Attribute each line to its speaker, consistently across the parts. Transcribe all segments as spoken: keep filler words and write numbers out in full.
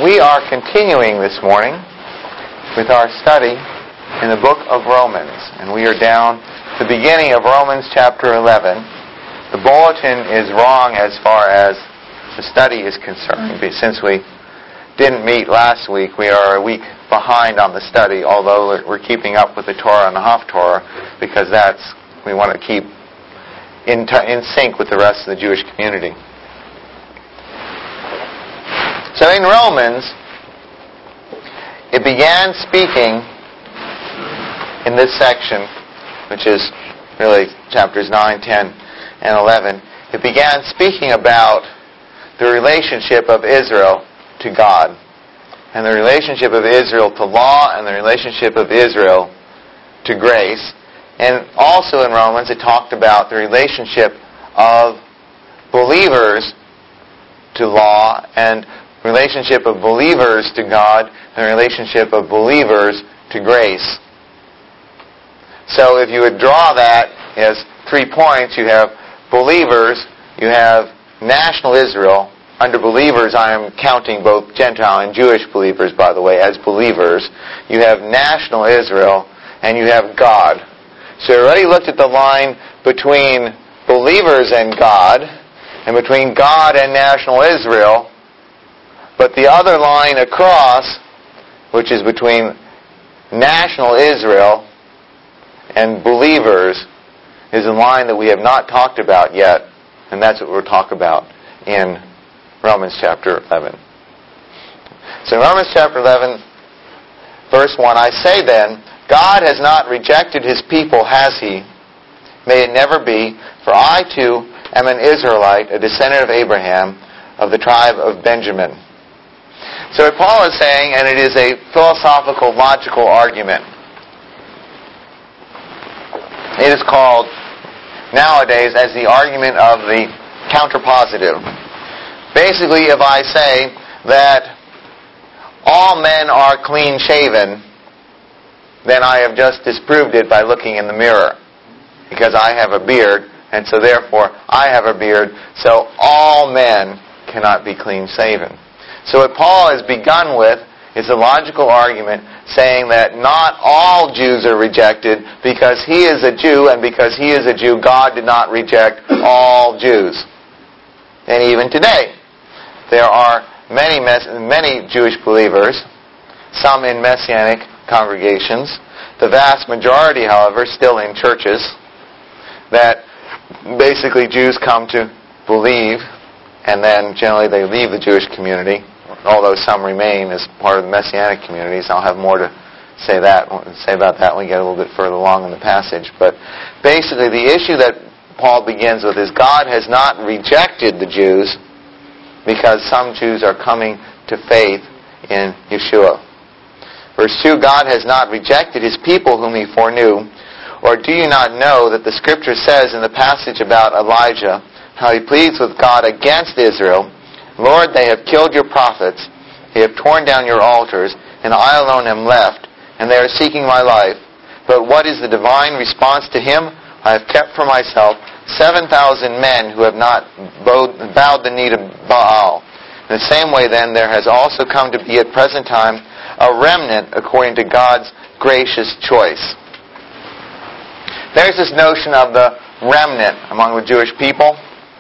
Speaker 1: We are continuing this morning with our study in the book of Romans, and we are down at the beginning of Romans chapter eleven. The bulletin is wrong as far as the study is concerned. Since we didn't meet last week, we are a week behind on the study, although we're keeping up with the Torah and the Haftorah, because that's, we want to keep in, t- in sync with the rest of the Jewish community. So in Romans, it began speaking in this section, which is really chapters nine, ten, and eleven. It began speaking about the relationship of Israel to God, and the relationship of Israel to law, and the relationship of Israel to grace. And also in Romans, it talked about the relationship of believers to law, and relationship of believers to God, and the relationship of believers to grace. So if you would draw that as three points, you have believers, you have national Israel. Under believers, I am counting both Gentile and Jewish believers, by the way, as believers. You have national Israel, and you have God. So you already looked at the line between believers and God, and between God and national Israel. But the other line across, which is between national Israel and believers, is a line that we have not talked about yet, and that's what we'll talk about in Romans chapter eleven. So in Romans chapter eleven, verse one, I say then, God has not rejected His people, has He? May it never be, for I too am an Israelite, a descendant of Abraham, of the tribe of Benjamin. So what Paul is saying, and it is a philosophical, logical argument. It is called nowadays as the argument of the counterpositive. Basically, if I say that all men are clean-shaven, then I have just disproved it by looking in the mirror. Because I have a beard, and so therefore I have a beard, so all men cannot be clean-shaven. So what Paul has begun with is a logical argument saying that not all Jews are rejected because he is a Jew, and because he is a Jew, God did not reject all Jews. And even today, there are many many Jewish believers, some in Messianic congregations, the vast majority, however, still in churches, that basically Jews come to believe, and then generally they leave the Jewish community, although some remain as part of the Messianic communities. I'll have more to say that say about that when we get a little bit further along in the passage. But basically the issue that Paul begins with is God has not rejected the Jews because some Jews are coming to faith in Yeshua. Verse two, God has not rejected His people whom He foreknew. Or do you not know that the Scripture says in the passage about Elijah how he pleads with God against Israel, Lord, they have killed your prophets, they have torn down your altars, and I alone am left, and they are seeking my life. But what is the divine response to him? I have kept for myself seven thousand men who have not bowed the knee to Baal. In the same way, then, there has also come to be at present time a remnant according to God's gracious choice. There's this notion of the remnant among the Jewish people.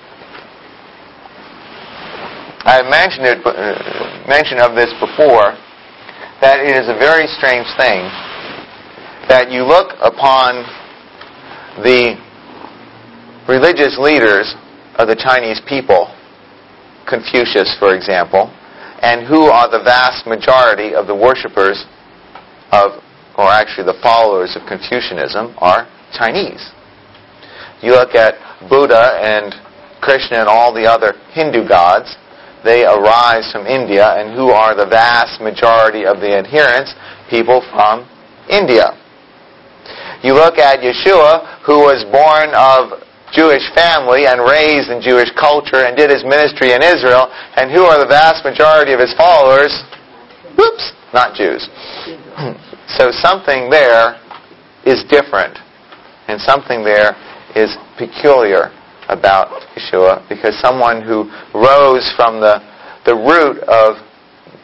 Speaker 1: I have mentioned it, uh, mentioned of this before, that it is a very strange thing that you look upon the religious leaders of the Chinese people, Confucius, for example, and who are the vast majority of the worshippers of, or actually the followers of Confucianism, are Chinese. You look at Buddha and Krishna and all the other Hindu gods, they arise from India, and who are the vast majority of the adherents? People from India. You look at Yeshua, who was born of Jewish family and raised in Jewish culture and did his ministry in Israel, and who are the vast majority of his followers? Whoops, not Jews. So something there is different, and something there is peculiar about Yeshua, because someone who rose from the, the root of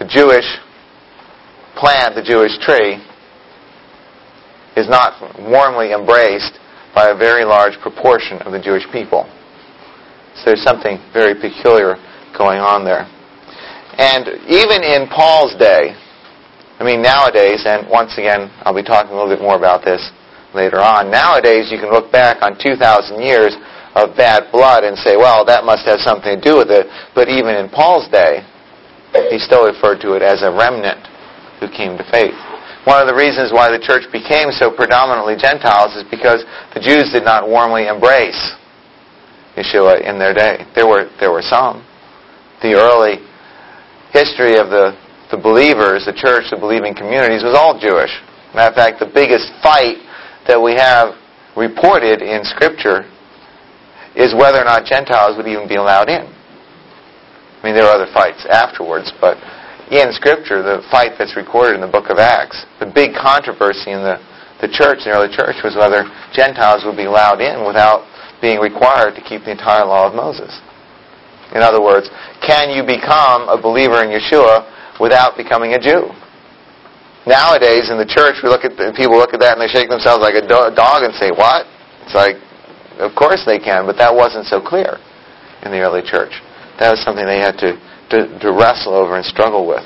Speaker 1: the Jewish plant, the Jewish tree, is not warmly embraced by a very large proportion of the Jewish people. So there's something very peculiar going on there. And even in Paul's day, I mean nowadays, and once again I'll be talking a little bit more about this later on, nowadays you can look back on two thousand years of bad blood and say, well, that must have something to do with it. But even in Paul's day, he still referred to it as a remnant who came to faith. One of the reasons why the church became so predominantly Gentiles is because the Jews did not warmly embrace Yeshua in their day. There were there were some. The early history of the, the believers, the church, the believing communities, was all Jewish. Matter of fact, the biggest fight that we have reported in Scripture is whether or not Gentiles would even be allowed in. I mean, there are other fights afterwards, but in Scripture, the fight that's recorded in the book of Acts, the big controversy in the, the church, the early church, was whether Gentiles would be allowed in without being required to keep the entire law of Moses. In other words, can you become a believer in Yeshua without becoming a Jew? Nowadays, in the church, we look at the, people look at that and they shake themselves like a do- dog and say, what? It's like, of course they can, but that wasn't so clear in the early church. That was something they had to, to, to wrestle over and struggle with.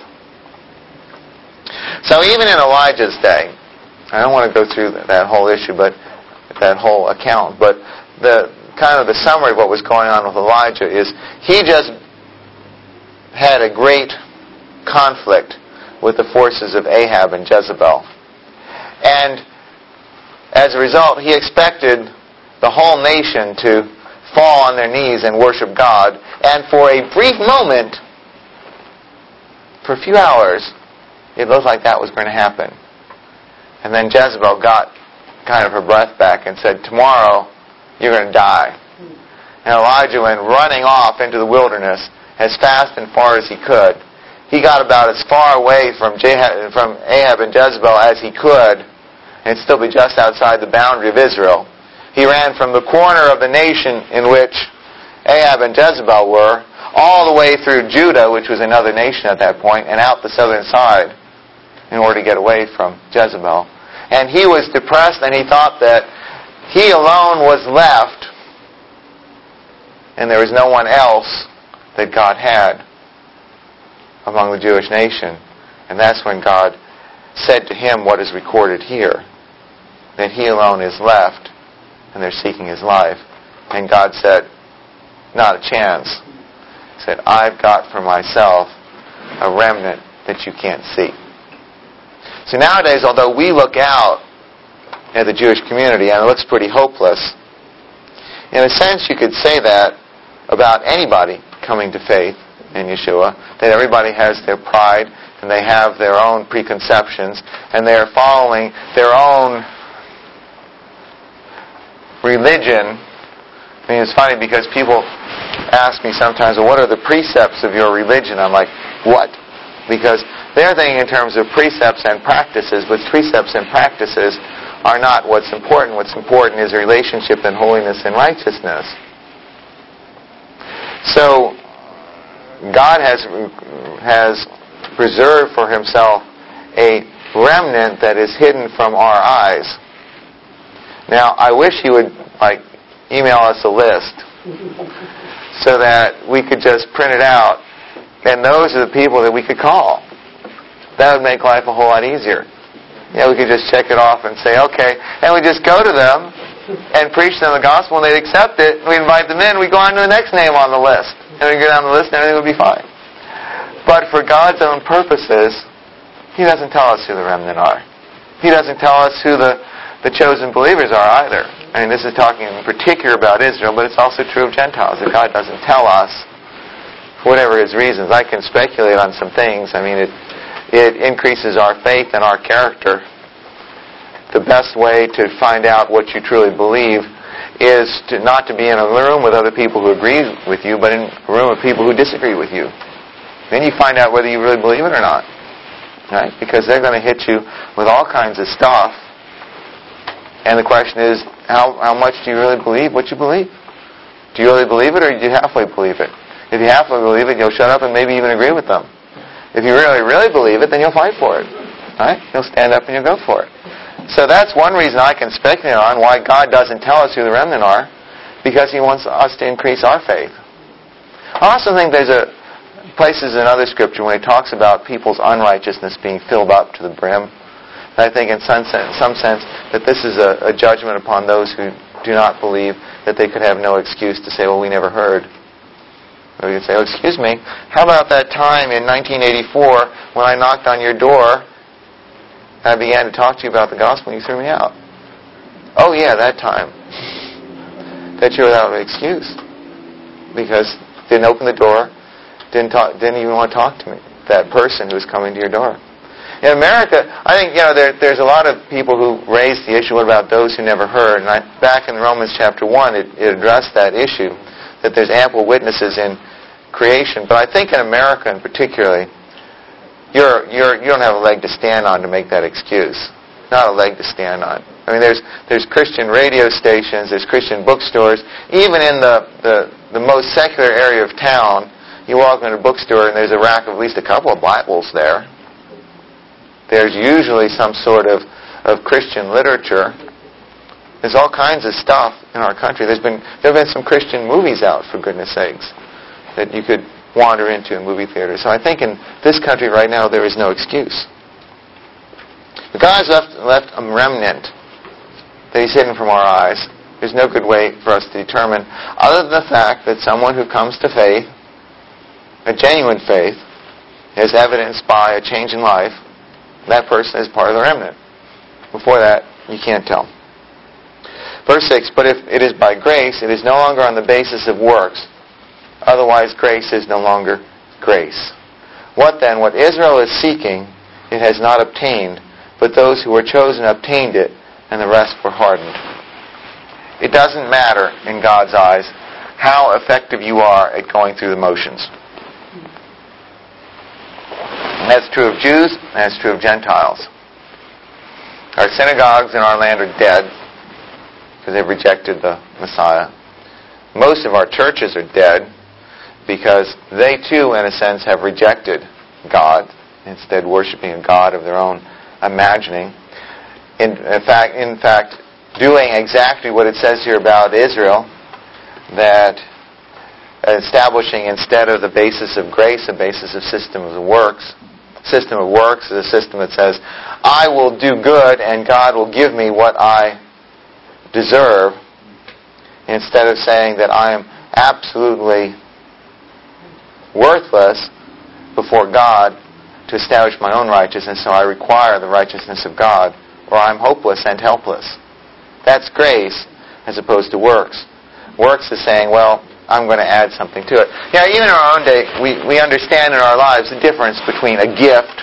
Speaker 1: So even in Elijah's day, I don't want to go through that whole issue, but that whole account, but the kind of the summary of what was going on with Elijah is he just had a great conflict with the forces of Ahab and Jezebel. And as a result, he expected the whole nation to fall on their knees and worship God. And for a brief moment, for a few hours, it looked like that was going to happen. And then Jezebel got kind of her breath back and said, tomorrow you're going to die. And Elijah went running off into the wilderness as fast and far as he could. He got about as far away from Jah- from Ahab and Jezebel as he could and still be just outside the boundary of Israel. He ran from the corner of the nation in which Ahab and Jezebel were, all the way through Judah, which was another nation at that point, and out the southern side in order to get away from Jezebel. And he was depressed, and he thought that he alone was left, and there was no one else that God had among the Jewish nation. And that's when God said to him what is recorded here, that he alone is left, and they're seeking his life. And God said, not a chance. He said, I've got for myself a remnant that you can't see. So nowadays, although we look out at the Jewish community and it looks pretty hopeless, in a sense you could say that about anybody coming to faith in Yeshua, that everybody has their pride and they have their own preconceptions and they are following their own religion. I mean, it's funny because people ask me sometimes, well, what are the precepts of your religion? I'm like, what? Because they're thinking in terms of precepts and practices, but precepts and practices are not what's important. What's important is relationship and holiness and righteousness. So, God has, has preserved for himself a remnant that is hidden from our eyes. Now, I wish he would, like, email us a list so that we could just print it out, and those are the people that we could call. That would make life a whole lot easier. Yeah, we could just check it off and say, okay, and we just go to them and preach them the gospel, and they'd accept it. We invite them in, we go on to the next name on the list, and we go down the list, and everything would be fine. But for God's own purposes, he doesn't tell us who the remnant are. He doesn't tell us who the the chosen believers are either. I mean, this is talking in particular about Israel, but it's also true of Gentiles, that God doesn't tell us, for whatever his reasons. I can speculate on some things. I mean, it it increases our faith and our character. The best way to find out what you truly believe is to not to be in a room with other people who agree with you, but in a room with people who disagree with you. Then you find out whether you really believe it or not. Right? Because they're going to hit you with all kinds of stuff. And the question is, how how much do you really believe what you believe? Do you really believe it, or do you halfway believe it? If you halfway believe it, you'll shut up and maybe even agree with them. If you really, really believe it, then you'll fight for it. Right? You'll stand up and you'll go for it. So that's one reason I can speculate on why God doesn't tell us who the remnant are, because He wants us to increase our faith. I also think there's a places in other Scripture when He talks about people's unrighteousness being filled up to the brim. And I think in some sense, some sense that this is a, a judgment upon those who do not believe, that they could have no excuse to say, well, we never heard. Or you could say, oh, excuse me, how about that time in nineteen eighty-four when I knocked on your door and I began to talk to you about the gospel and you threw me out? Oh, yeah, that time. That you're without an excuse. Because didn't open the door, didn't talk, didn't even want to talk to me, that person who was coming to your door. In America, I think, you know, there, there's a lot of people who raise the issue about those who never heard. And I, back in Romans chapter one, it, it addressed that issue, that there's ample witnesses in creation. But I think in America in particularly, you're, you're, you don't have a leg to stand on to make that excuse. Not a leg to stand on. I mean, there's there's Christian radio stations, there's Christian bookstores. Even in the, the, the most secular area of town, you walk into a bookstore and there's a rack of at least a couple of Bibles there. There's usually some sort of, of Christian literature. There's all kinds of stuff in our country. There's been there have been some Christian movies out, for goodness sakes, that you could wander into in movie theaters. So I think in this country right now there is no excuse. But God has left, left a remnant that He's hidden from our eyes. There's no good way for us to determine, other than the fact that someone who comes to faith, a genuine faith, is evidenced by a change in life. That person is part of the remnant. Before that, you can't tell. Verse six, but if it is by grace, it is no longer on the basis of works. Otherwise, grace is no longer grace. What then? What Israel is seeking, it has not obtained, but those who were chosen obtained it, and the rest were hardened. It doesn't matter in God's eyes how effective you are at going through the motions. And that's true of Jews, and that's true of Gentiles. Our synagogues in our land are dead because they've rejected the Messiah. Most of our churches are dead because they too, in a sense, have rejected God, instead worshiping a God of their own imagining. In, in fact, in fact, doing exactly what it says here about Israel, that establishing instead of the basis of grace, a basis of system of works. System of works is a system that says, I will do good and God will give me what I deserve, instead of saying that I am absolutely worthless before God to establish my own righteousness, so I require the righteousness of God, or I'm hopeless and helpless. That's grace as opposed to works. Works is saying, well, I'm going to add something to it. Yeah, even in our own day, we, we understand in our lives the difference between a gift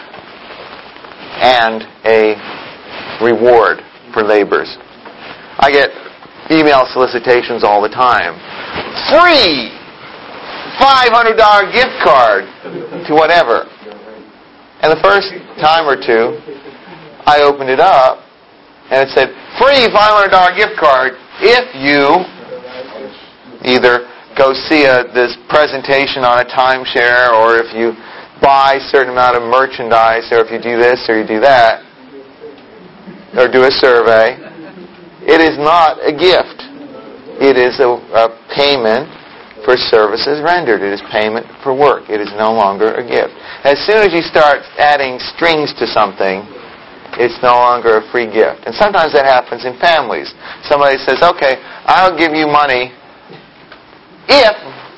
Speaker 1: and a reward for labors. I get email solicitations all the time. Free five hundred dollars gift card to whatever. And the first time or two, I opened it up, and it said, free five hundred dollars gift card if you either go see a, this presentation on a timeshare, or if you buy a certain amount of merchandise, or if you do this or you do that, or do a survey. It is not a gift. It is a, a payment for services rendered. It is payment for work. It is no longer a gift. As soon as you start adding strings to something, it's no longer a free gift. And sometimes that happens in families. Somebody says, okay, I'll give you money if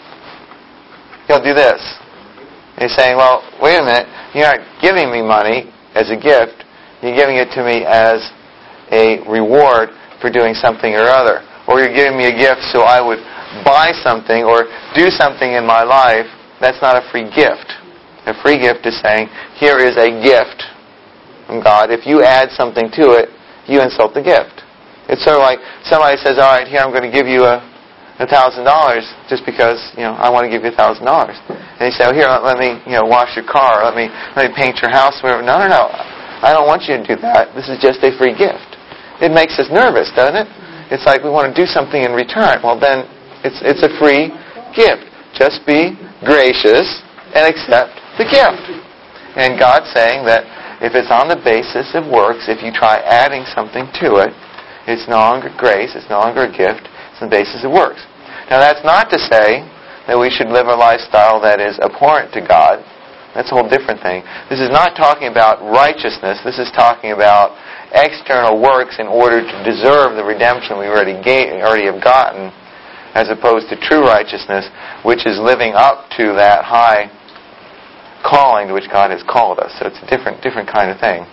Speaker 1: you'll do this. And you're saying, well, wait a minute, you're not giving me money as a gift. You're giving it to me as a reward for doing something or other. Or you're giving me a gift so I would buy something or do something in my life. That's not a free gift. A free gift is saying, here is a gift from God. If you add something to it, you insult the gift. It's sort of like somebody says, all right, here I'm going to give you a a thousand dollars just because, you know, I want to give you a thousand dollars. And you say, oh, here, let, let me, you know, wash your car, let me let me paint your house, whatever. No, no, no. I don't want you to do that. This is just a free gift. It makes us nervous, doesn't it? It's like we want to do something in return. Well, then it's it's a free gift. Just be gracious and accept the gift. And God's saying that if it's on the basis of works, if you try adding something to it, it's no longer grace, it's no longer a gift, it's on the basis of works. Now that's not to say that we should live a lifestyle that is abhorrent to God. That's a whole different thing. This is not talking about righteousness. This is talking about external works in order to deserve the redemption we already ga- already have gotten, as opposed to true righteousness, which is living up to that high calling to which God has called us. So it's a different, different kind of thing.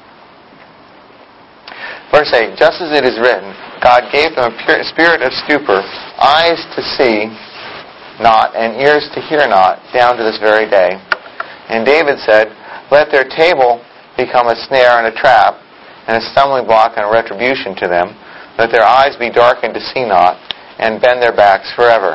Speaker 1: Verse eight, just as it is written, God gave them a pure spirit of stupor, eyes to see not, and ears to hear not, down to this very day. And David said, let their table become a snare and a trap, and a stumbling block and a retribution to them. Let their eyes be darkened to see not, and bend their backs forever.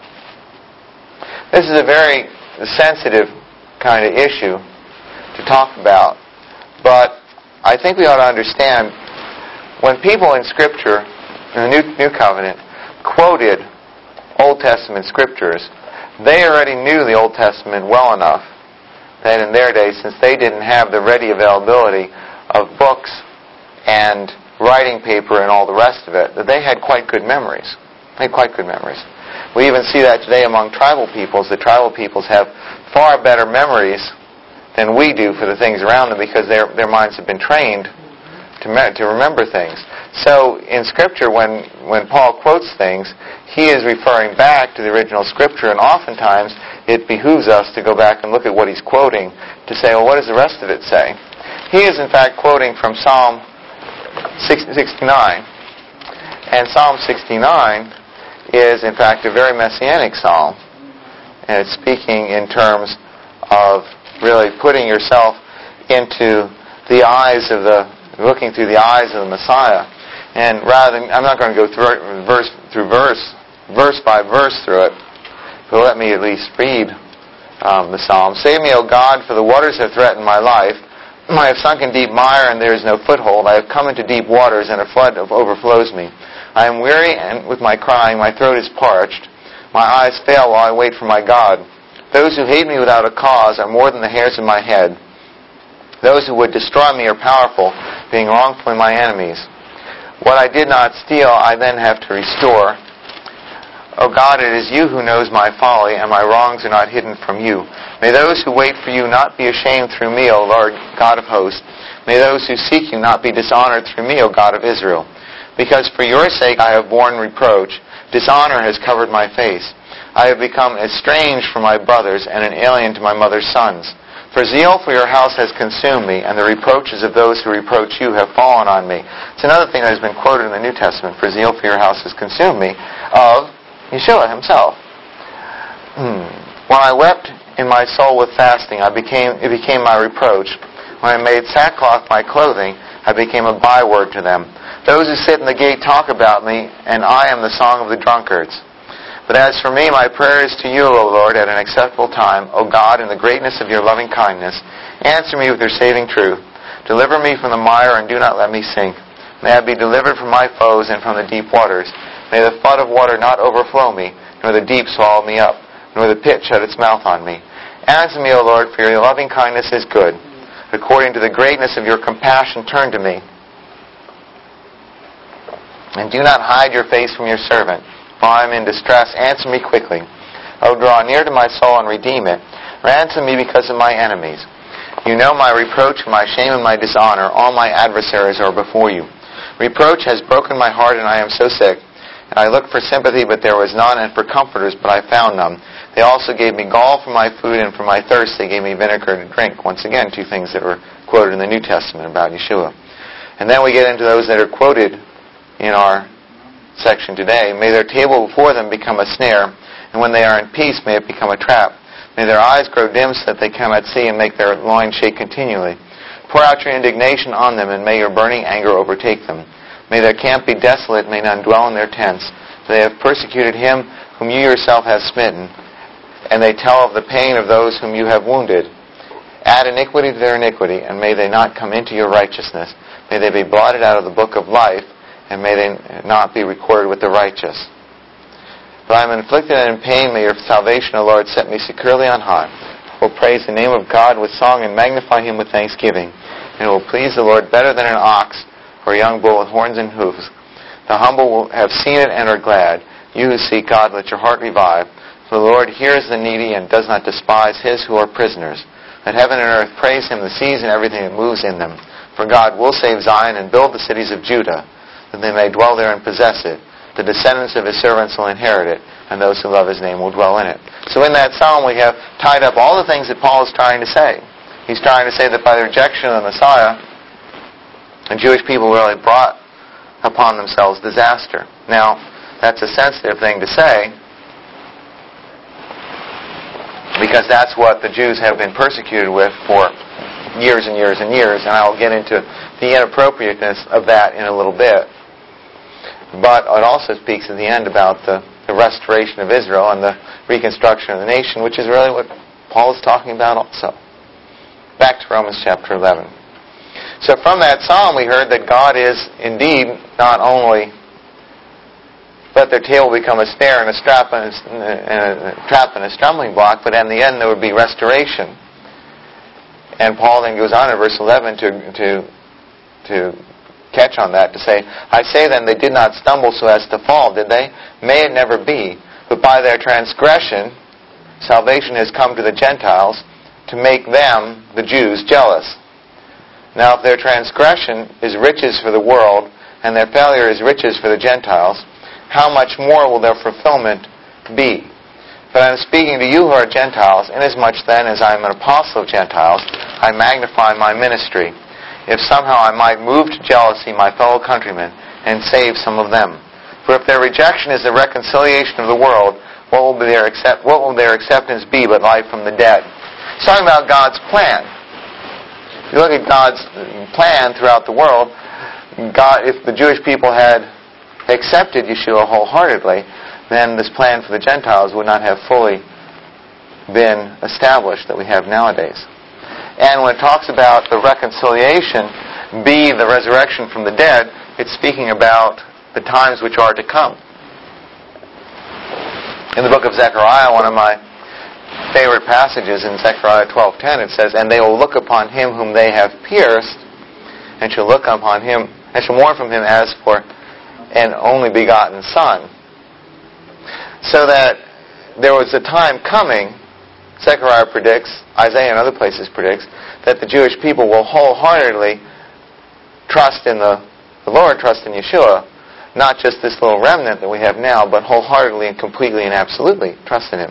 Speaker 1: This is a very sensitive kind of issue to talk about, but I think we ought to understand when people in Scripture, in the New, New Covenant, quoted Old Testament Scriptures, they already knew the Old Testament well enough that in their day, since they didn't have the ready availability of books and writing paper and all the rest of it, that they had quite good memories. They had quite good memories. We even see that today among tribal peoples. The tribal peoples have far better memories than we do for the things around them because their their minds have been trained to me- to remember things. So in Scripture, when, when Paul quotes things, he is referring back to the original Scripture, and oftentimes it behooves us to go back and look at what he's quoting to say, well, what does the rest of it say? He is, in fact, quoting from Psalm sixty-nine. And Psalm sixty-nine is, in fact, a very messianic psalm. And it's speaking in terms of really putting yourself into the eyes of the, looking through the eyes of the Messiah. And rather than, I'm not going to go through verse through verse, verse by verse through it, but let me at least read um, the psalm. Save me, O God, for the waters have threatened my life. I have sunk in deep mire, and there is no foothold. I have come into deep waters, and a flood overflows me. I am weary, and with my crying, my throat is parched. My eyes fail while I wait for my God. Those who hate me without a cause are more than the hairs of my head. Those who would destroy me are powerful, being wrongfully my enemies. What I did not steal, I then have to restore. O God, it is you who knows my folly, and my wrongs are not hidden from you. May those who wait for you not be ashamed through me, O Lord, God of hosts. May those who seek you not be dishonored through me, O God of Israel. Because for your sake I have borne reproach. Dishonor has covered my face. I have become estranged from my brothers and an alien to my mother's sons. For zeal for your house has consumed me, and the reproaches of those who reproach you have fallen on me. It's another thing that has been quoted in the New Testament. For zeal for your house has consumed me, of Yeshua himself. Hmm. When I wept in my soul with fasting, I became it became my reproach. When I made sackcloth my clothing, I became a byword to them. Those who sit in the gate talk about me, and I am the song of the drunkards. But as for me, my prayer is to you, O Lord, at an acceptable time. O God, in the greatness of your loving kindness, answer me with your saving truth. Deliver me from the mire, and do not let me sink. May I be delivered from my foes and from the deep waters. May the flood of water not overflow me, nor the deep swallow me up, nor the pit shut its mouth on me. Answer me, O Lord, for your loving kindness is good. According to the greatness of your compassion, turn to me. And do not hide your face from your servant. While I am in distress, answer me quickly. O draw near to my soul and redeem it. Ransom me because of my enemies. You know my reproach, my shame, and my dishonor. All my adversaries are before you. Reproach has broken my heart, and I am so sick. And I looked for sympathy, but there was none, and for comforters, but I found none. They also gave me gall for my food, and for my thirst they gave me vinegar to drink. Once again, two things that were quoted in the New Testament about Yeshua. And then we get into those that are quoted in our section today. May their table before them become a snare, and when they are in peace, may it become a trap. May their eyes grow dim so that they cannot see, and make their loins shake continually. Pour out your indignation on them, and may your burning anger overtake them. May their camp be desolate, may none dwell in their tents. For they have persecuted him whom you yourself have smitten, and they tell of the pain of those whom you have wounded. Add iniquity to their iniquity, and may they not come into your righteousness. May they be blotted out of the book of life, and may they not be recorded with the righteous. But I am afflicted and in pain. May your salvation, O Lord, set me securely on high. will praise the name of God with song and magnify Him with thanksgiving. And it will please the Lord better than an ox or a young bull with horns and hoofs. The humble will have seen it and are glad. You who seek God, let your heart revive. For the Lord hears the needy and does not despise his who are prisoners. Let heaven and earth praise Him, the seas and everything that moves in them. For God will save Zion and build the cities of Judah, that they may dwell there and possess it. The descendants of His servants will inherit it, and those who love His name will dwell in it. So in that psalm we have tied up all the things that Paul is trying to say. He's trying to say that by the rejection of the Messiah, the Jewish people really brought upon themselves disaster. Now, that's a sensitive thing to say, because that's what the Jews have been persecuted with for years and years and years, and I'll get into the inappropriateness of that in a little bit. But it also speaks at the end about the, the restoration of Israel and the reconstruction of the nation, which is really what Paul is talking about also. Back to Romans chapter eleven. So from that psalm we heard that God is indeed not only let their tail become a snare and a strap and a, and a trap and a stumbling block, but in the end there would be restoration. And Paul then goes on in verse eleven to to to catch on that, to say, I say then they did not stumble so as to fall, did they? May it never be. But by their transgression, salvation has come to the Gentiles to make them, the Jews, jealous. Now if their transgression is riches for the world, and their failure is riches for the Gentiles, how much more will their fulfillment be? But I am speaking to you who are Gentiles, inasmuch then as I am an apostle of Gentiles, I magnify my ministry, if somehow I might move to jealousy my fellow countrymen and save some of them. For if their rejection is the reconciliation of the world, what will be their accept, what will their acceptance be but life from the dead? It's talking about God's plan. If you look at God's plan throughout the world, God, if the Jewish people had accepted Yeshua wholeheartedly, then this plan for the Gentiles would not have fully been established that we have nowadays. And when it talks about the reconciliation be the resurrection from the dead, it's speaking about the times which are to come. In the book of Zechariah, one of my favorite passages in Zechariah twelve ten, it says, And they will look upon him whom they have pierced, and shall look upon him, and shall mourn from him as for an only begotten son. So that there was a time coming, Zechariah predicts, Isaiah and other places predicts, that the Jewish people will wholeheartedly trust in the, the Lord, trust in Yeshua, not just this little remnant that we have now, but wholeheartedly and completely and absolutely trust in Him.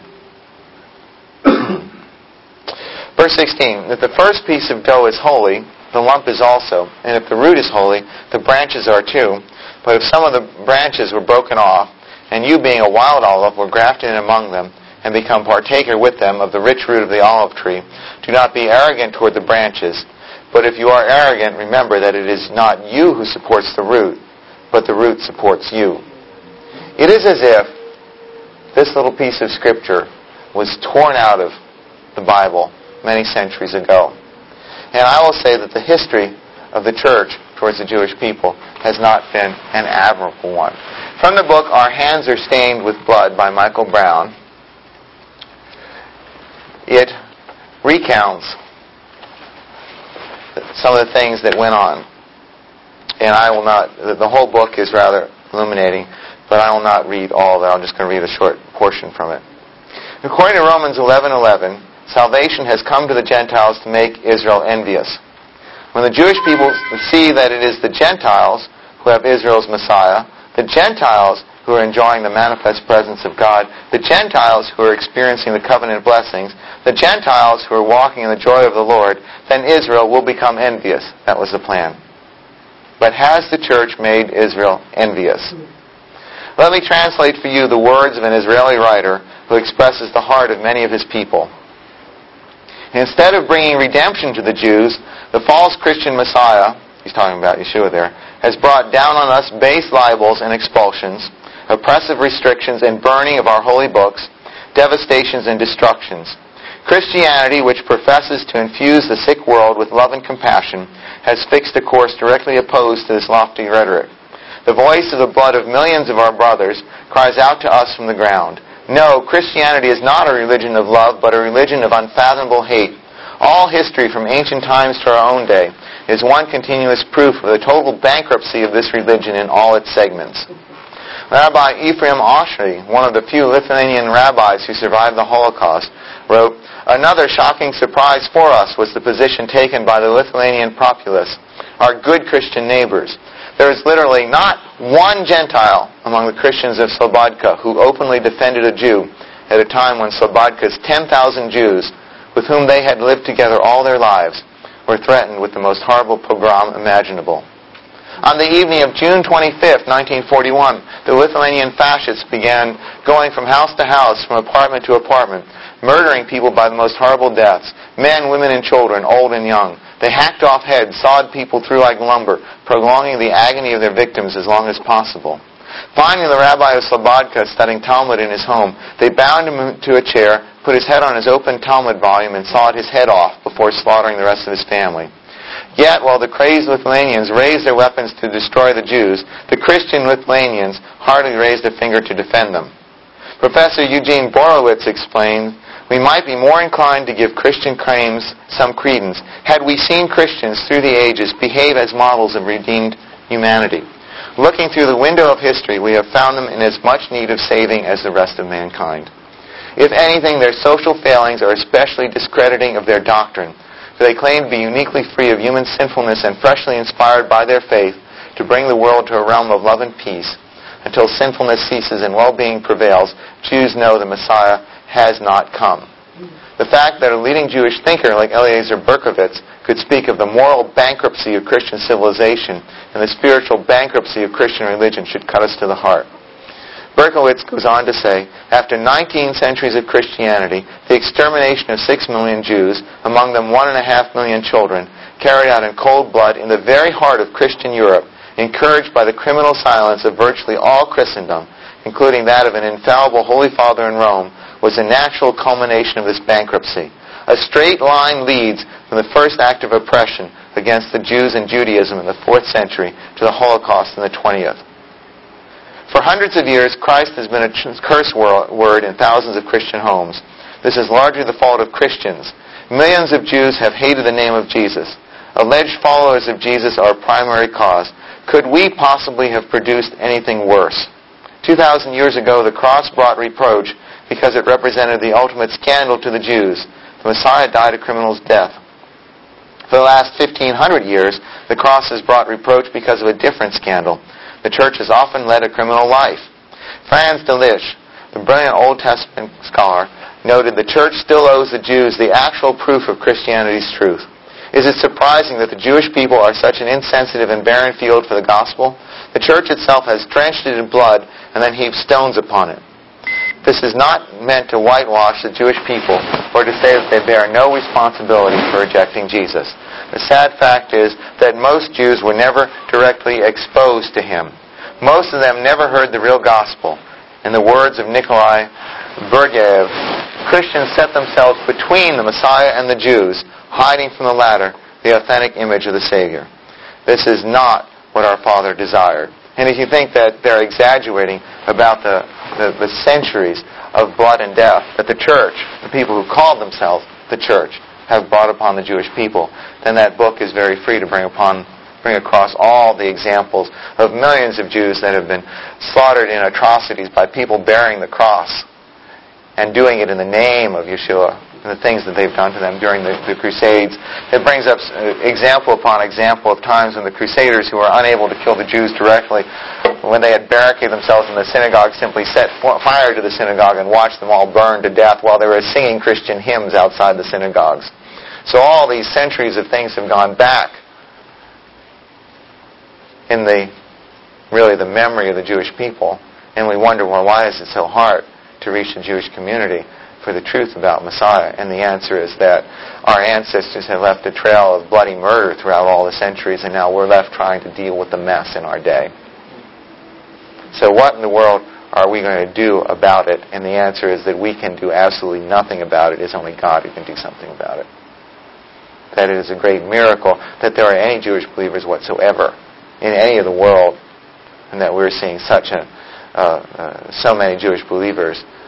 Speaker 1: Verse sixteen, if the first piece of dough is holy, the lump is also, and if the root is holy, the branches are too. But if some of the branches were broken off, and you being a wild olive were grafted in among them, and become partaker with them of the rich root of the olive tree, do not be arrogant toward the branches. But if you are arrogant, remember that it is not you who supports the root, but the root supports you. It is as if this little piece of Scripture was torn out of the Bible many centuries ago. And I will say that the history of the church towards the Jewish people has not been an admirable one. From the book Our Hands Are Stained with Blood by Michael Brown, it recounts some of the things that went on. And I will not, the whole book is rather illuminating, but I will not read all of it. I'm just going to read a short portion from it. According to Romans eleven eleven, salvation has come to the Gentiles to make Israel envious. When the Jewish people see that it is the Gentiles who have Israel's Messiah, the Gentiles who are enjoying the manifest presence of God, the Gentiles who are experiencing the covenant blessings, the Gentiles who are walking in the joy of the Lord, then Israel will become envious. That was the plan. But has the church made Israel envious? Let me translate for you the words of an Israeli writer who expresses the heart of many of his people. Instead of bringing redemption to the Jews, the false Christian Messiah, he's talking about Yeshua there, has brought down on us base libels and expulsions, oppressive restrictions and burning of our holy books, devastations and destructions. Christianity, which professes to infuse the sick world with love and compassion, has fixed a course directly opposed to this lofty rhetoric. The voice of the blood of millions of our brothers cries out to us from the ground. No, Christianity is not a religion of love, but a religion of unfathomable hate. All history from ancient times to our own day is one continuous proof of the total bankruptcy of this religion in all its segments. Rabbi Ephraim Oshry, one of the few Lithuanian rabbis who survived the Holocaust, wrote, "Another shocking surprise for us was the position taken by the Lithuanian populace, our good Christian neighbors. There is literally not one Gentile among the Christians of Slobodka who openly defended a Jew at a time when Slobodka's ten thousand Jews, with whom they had lived together all their lives, were threatened with the most horrible pogrom imaginable." On the evening of June twenty-fifth, nineteen forty-one, the Lithuanian fascists began going from house to house, from apartment to apartment, murdering people by the most horrible deaths, men, women, and children, old and young. They hacked off heads, sawed people through like lumber, prolonging the agony of their victims as long as possible. Finding the rabbi of Slobodka studying Talmud in his home, they bound him to a chair, put his head on his open Talmud volume, and sawed his head off before slaughtering the rest of his family. Yet, while the crazed Lithuanians raised their weapons to destroy the Jews, the Christian Lithuanians hardly raised a finger to defend them. Professor Eugene Borowitz explained, "We might be more inclined to give Christian claims some credence had we seen Christians through the ages behave as models of redeemed humanity. Looking through the window of history, we have found them in as much need of saving as the rest of mankind. If anything, their social failings are especially discrediting of their doctrine, for they claim to be uniquely free of human sinfulness and freshly inspired by their faith to bring the world to a realm of love and peace. Until sinfulness ceases and well-being prevails, Jews know the Messiah has not come." The fact that a leading Jewish thinker like Eliezer Berkovitz could speak of the moral bankruptcy of Christian civilization and the spiritual bankruptcy of Christian religion should cut us to the heart. Berkowitz goes on to say, after nineteen centuries of Christianity, the extermination of six million Jews, among them one and a half million children, carried out in cold blood in the very heart of Christian Europe, encouraged by the criminal silence of virtually all Christendom, including that of an infallible Holy Father in Rome, was a natural culmination of this bankruptcy. A straight line leads from the first act of oppression against the Jews and Judaism in the fourth century to the Holocaust in the twentieth. For hundreds of years, Christ has been a curse word in thousands of Christian homes. This is largely the fault of Christians. Millions of Jews have hated the name of Jesus. Alleged followers of Jesus are a primary cause. Could we possibly have produced anything worse? Two thousand years ago, the cross brought reproach because it represented the ultimate scandal to the Jews. The Messiah died a criminal's death. For the last fifteen hundred years, the cross has brought reproach because of a different scandal. The church has often led a criminal life. Franz Delitzsch, the brilliant Old Testament scholar, noted the church still owes the Jews the actual proof of Christianity's truth. Is it surprising that the Jewish people are such an insensitive and barren field for the gospel? The church itself has drenched it in blood and then heaped stones upon it. This is not meant to whitewash the Jewish people or to say that they bear no responsibility for rejecting Jesus. The sad fact is that most Jews were never directly exposed to him. Most of them never heard the real gospel. In the words of Nikolai Berdyaev, Christians set themselves between the Messiah and the Jews, hiding from the latter the authentic image of the Savior. This is not what our Father desired. And if you think that they're exaggerating about the, the, the centuries of blood and death that the church, the people who called themselves the church, have brought upon the Jewish people, then that book is very free to bring upon, bring across all the examples of millions of Jews that have been slaughtered in atrocities by people bearing the cross and doing it in the name of Yeshua and the things that they've done to them during the, the Crusades. It brings up example upon example of times when the Crusaders, who were unable to kill the Jews directly, when they had barricaded themselves in the synagogue, simply set fire to the synagogue and watched them all burn to death while they were singing Christian hymns outside the synagogues. So all these centuries of things have gone back in the, really the memory of the Jewish people. And we wonder, well, why is it so hard to reach the Jewish community for the truth about Messiah? And the answer is that our ancestors have left a trail of bloody murder throughout all the centuries, and now we're left trying to deal with the mess in our day. So what in the world are we going to do about it? And the answer is that we can do absolutely nothing about it. It's only God who can do something about it. That it is a great miracle that there are any Jewish believers whatsoever in any of the world, and that we're seeing such a uh, uh, so many Jewish believers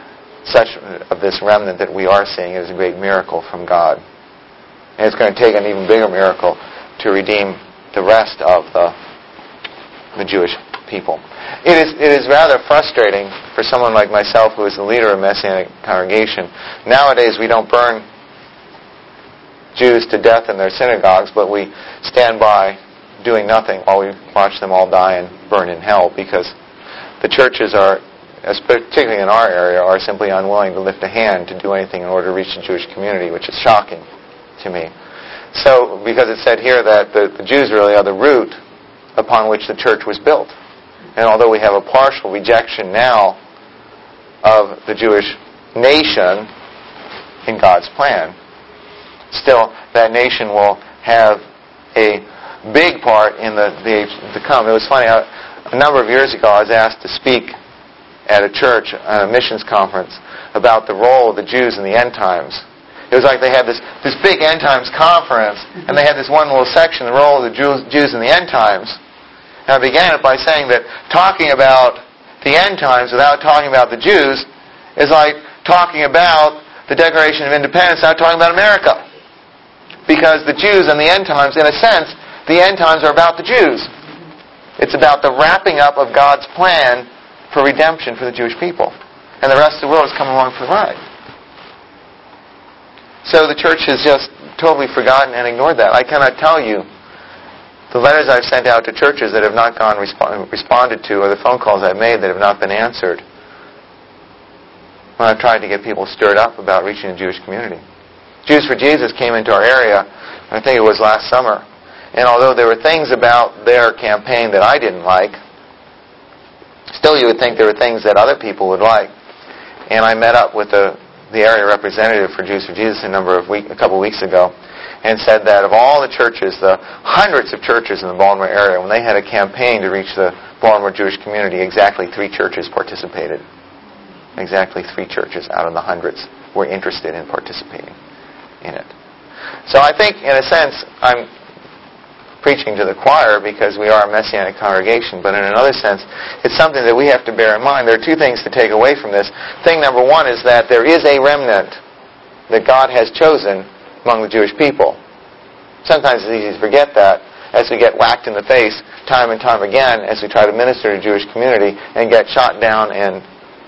Speaker 1: such of this remnant that we are seeing is a great miracle from God. And it's going to take an even bigger miracle to redeem the rest of the, the Jewish people. It is, it is rather frustrating for someone like myself who is the leader of a Messianic congregation. Nowadays we don't burn Jews to death in their synagogues, but we stand by doing nothing while we watch them all die and burn in hell, because the churches are, particularly in our area, are simply unwilling to lift a hand to do anything in order to reach the Jewish community, which is shocking to me. So, because it said here that the, the Jews really are the root upon which the church was built. And although we have a partial rejection now of the Jewish nation in God's plan, still that nation will have a big part in the, the age to come. It was funny, I, a number of years ago I was asked to speak at a church, at a missions conference, about the role of the Jews in the end times. It was like they had this, this big end times conference, and they had this one little section, the role of the Jews, Jews in the end times. And I began it by saying that talking about the end times without talking about the Jews is like talking about the Declaration of Independence without talking about America. Because the Jews and the end times, in a sense, the end times are about the Jews. It's about the wrapping up of God's plan for redemption for the Jewish people. And the rest of the world has come along for the ride. So the church has just totally forgotten and ignored that. I cannot tell you the letters I've sent out to churches that have not gone resp- responded to, or the phone calls I've made that have not been answered, when I've tried to get people stirred up about reaching the Jewish community. Jews for Jesus came into our area, I think it was last summer, and although there were things about their campaign that I didn't like, still you would think there were things that other people would like. And I met up with the, the area representative for Jews for Jesus a number of week, a couple of weeks ago, and said that of all the churches, the hundreds of churches in the Baltimore area, when they had a campaign to reach the Baltimore Jewish community, exactly three churches participated. Exactly three churches out of the hundreds were interested in participating in it. So I think, in a sense, I'm preaching to the choir because we are a Messianic congregation, but in another sense, it's something that we have to bear in mind. There are two things to take away from this. Thing number one is that there is a remnant that God has chosen among the Jewish people. Sometimes it's easy to forget that as we get whacked in the face time and time again as we try to minister to the Jewish community and get shot down. And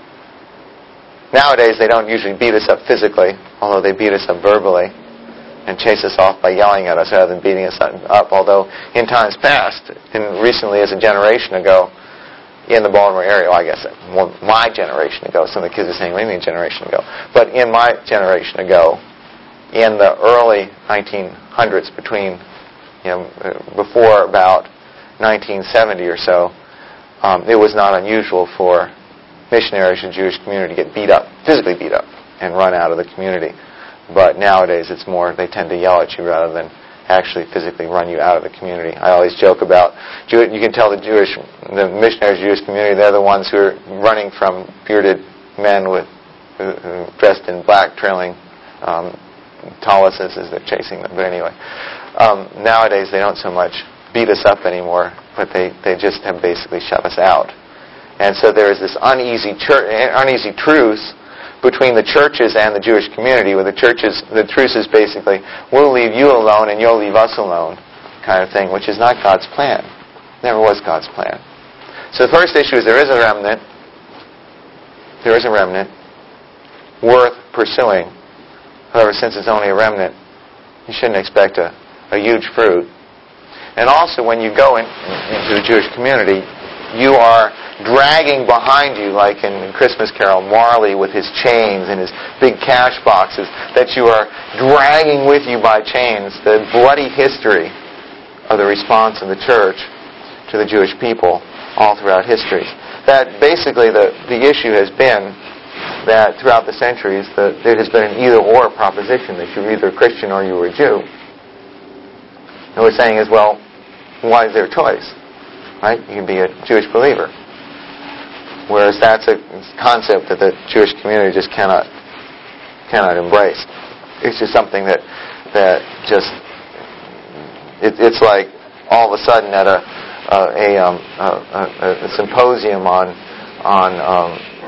Speaker 1: nowadays they don't usually beat us up physically, although they beat us up verbally and chase us off by yelling at us rather than beating us up. Although in times past, and recently as a generation ago, in the Baltimore area, well, I guess my generation ago, some of the kids are saying, what do you mean generation ago? But in my generation ago, in the early nineteen hundreds, between, you know, before about nineteen seventy or so, um, it was not unusual for missionaries in the Jewish community to get beat up, physically beat up, and run out of the community. But nowadays it's more, they tend to yell at you rather than actually physically run you out of the community. I always joke about, you can tell the Jewish, the missionaries in the Jewish community, they're the ones who are running from bearded men with uh, dressed in black, trailing um, taluses as they're chasing them. But anyway, um, nowadays they don't so much beat us up anymore, but they, they just have basically shut us out. And so there is this uneasy, church, uneasy truce between the churches and the Jewish community, where the churches, the truce is basically, we'll leave you alone and you'll leave us alone, kind of thing, which is not God's plan. Never was God's plan. So the first issue is there is a remnant. There is a remnant worth pursuing. However, since it's only a remnant, you shouldn't expect a, a huge fruit. And also, when you go in, into the Jewish community, you are dragging behind you, like in Christmas Carol, Marley with his chains and his big cash boxes, that you are dragging with you by chains the bloody history of the response of the church to the Jewish people all throughout history. That basically the, the issue has been that throughout the centuries that there has been an either-or proposition, that you're either a Christian or you were a Jew. And what we're saying is, well, why is there a choice? Right? You can be a Jewish believer. Whereas that's a concept that the Jewish community just cannot cannot embrace. It's just something that that just it, it's like all of a sudden at a a, a, um, a, a, a symposium on on um,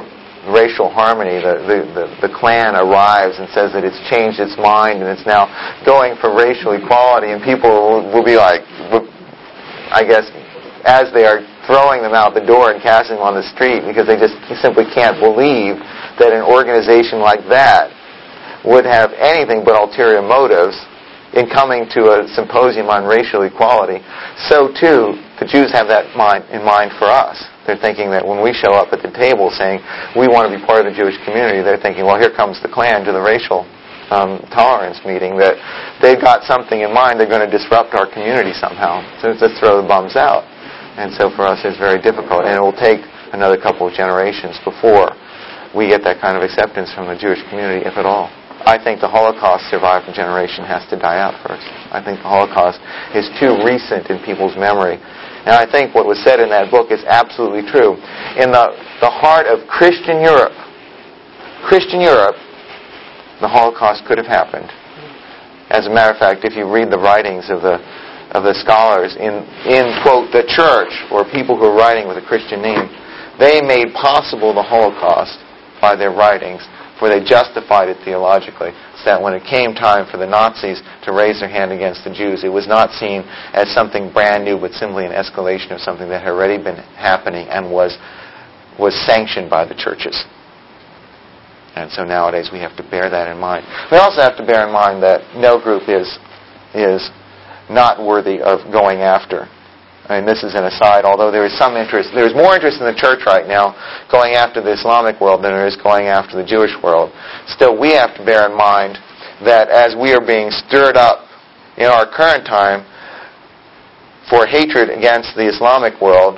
Speaker 1: racial harmony. The, the, the, the Klan arrives and says that it's changed its mind and it's now going for racial equality, and people will, will be like, I guess, as they are throwing them out the door and casting them on the street, because they just simply can't believe that an organization like that would have anything but ulterior motives in coming to a symposium on racial equality. So too, the Jews have that mind in mind for us. They're thinking that when we show up at the table saying we want to be part of the Jewish community, they're thinking, well, here comes the Klan to the racial um, tolerance meeting, that they've got something in mind. They're going to disrupt our community somehow. So let's throw the bums out. And so for us, it's very difficult. And it will take another couple of generations before we get that kind of acceptance from the Jewish community, if at all. I think the Holocaust survived a generation has to die out first. I think the Holocaust is too recent in people's memory. And I think what was said in that book is absolutely true. In the, the heart of Christian Europe, Christian Europe, the Holocaust could have happened. As a matter of fact, if you read the writings of the of the scholars in, in, quote, the church, or people who are writing with a Christian name, they made possible the Holocaust by their writings, where they justified it theologically, so that when it came time for the Nazis to raise their hand against the Jews, it was not seen as something brand new, but simply an escalation of something that had already been happening and was was sanctioned by the churches. And so nowadays we have to bear that in mind. We also have to bear in mind that no group is is not worthy of going after. I mean, this is an aside, although there is some interest, there is more interest in the church right now going after the Islamic world than there is going after the Jewish world. Still, we have to bear in mind that as we are being stirred up in our current time for hatred against the Islamic world,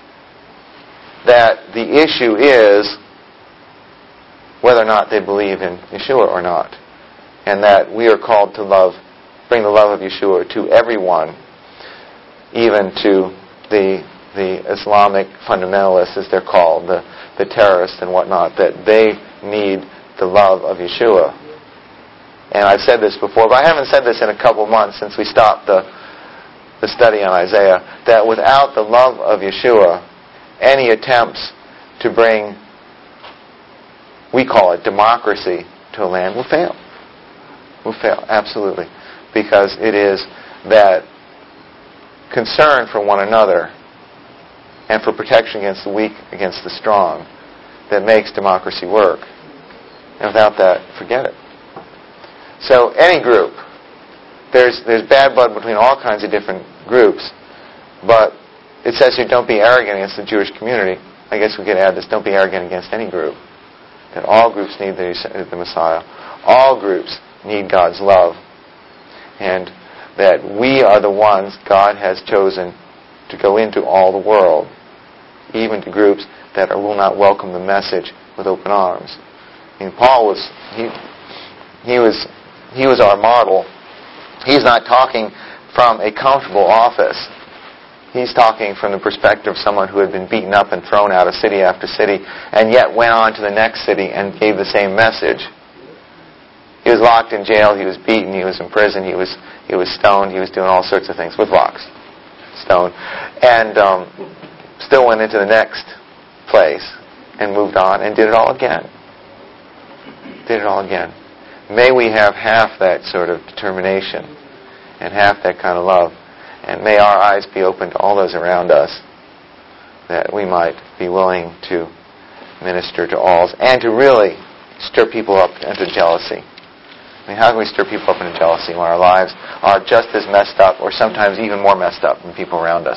Speaker 1: that the issue is whether or not they believe in Yeshua or not. And that we are called to love, bring the love of Yeshua to everyone, even to the the Islamic fundamentalists, as they're called, the, the terrorists and whatnot, that they need the love of Yeshua. And I've said this before, but I haven't said this in a couple of months since we stopped the, the study on Isaiah, that without the love of Yeshua, any attempts to bring, we call it democracy, to a land will fail. Will fail, absolutely. Because it is that concern for one another and for protection against the weak, against the strong, that makes democracy work. And without that, forget it. So any group, there's there's bad blood between all kinds of different groups, but it says here, don't be arrogant against the Jewish community. I guess we could add this, don't be arrogant against any group. That all groups need the, the Messiah. All groups need God's love. And that we are the ones God has chosen to go into all the world, even to groups that will not welcome the message with open arms. I mean, Paul was he he was he was our model. He's not talking from a comfortable office. He's talking from the perspective of someone who had been beaten up and thrown out of city after city, and yet went on to the next city and gave the same message. He was locked in jail, he was beaten, he was in prison, he was he was stoned, he was doing all sorts of things with rocks, stoned, and um, still went into the next place and moved on and did it all again. Did it all again. May we have half that sort of determination and half that kind of love, and may our eyes be open to all those around us, that we might be willing to minister to all and to really stir people up into jealousy. I mean, how can we stir people up into jealousy when our lives are just as messed up, or sometimes even more messed up than people around us?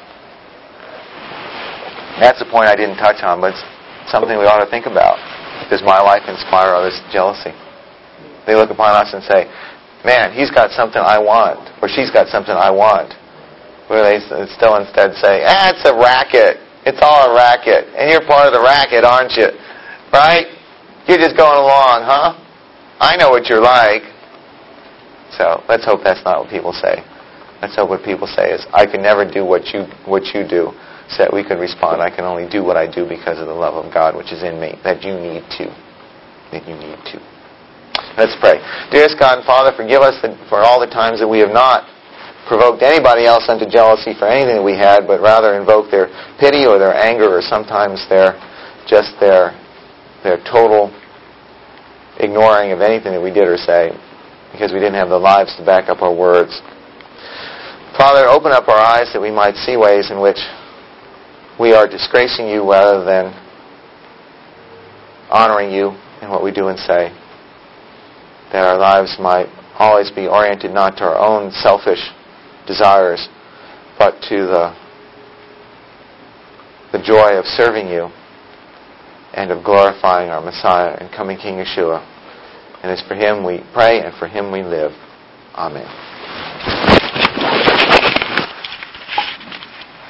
Speaker 1: That's the point I didn't touch on, but it's something we ought to think about. Does my life inspire others to jealousy? They look upon us and say, man, he's got something I want, or she's got something I want. Or they still instead say, ah, it's a racket. It's all a racket. And you're part of the racket, aren't you? Right? You're just going along, huh? I know what you're like. So let's hope that's not what people say. Let's hope what people say is, I can never do what you what you do, so that we can respond. I can only do what I do because of the love of God which is in me, that you need to. That you need to. Let's pray. Dearest God and Father, forgive us for all the times that we have not provoked anybody else unto jealousy for anything that we had, but rather invoked their pity or their anger or sometimes their just their their total ignoring of anything that we did or say because we didn't have the lives to back up our words. Father, open up our eyes that we might see ways in which we are disgracing you rather than honoring you in what we do and say. That our lives might always be oriented not to our own selfish desires, but to the, the joy of serving you and of glorifying our Messiah and coming King Yeshua. And it's for Him we pray and for Him we live. Amen.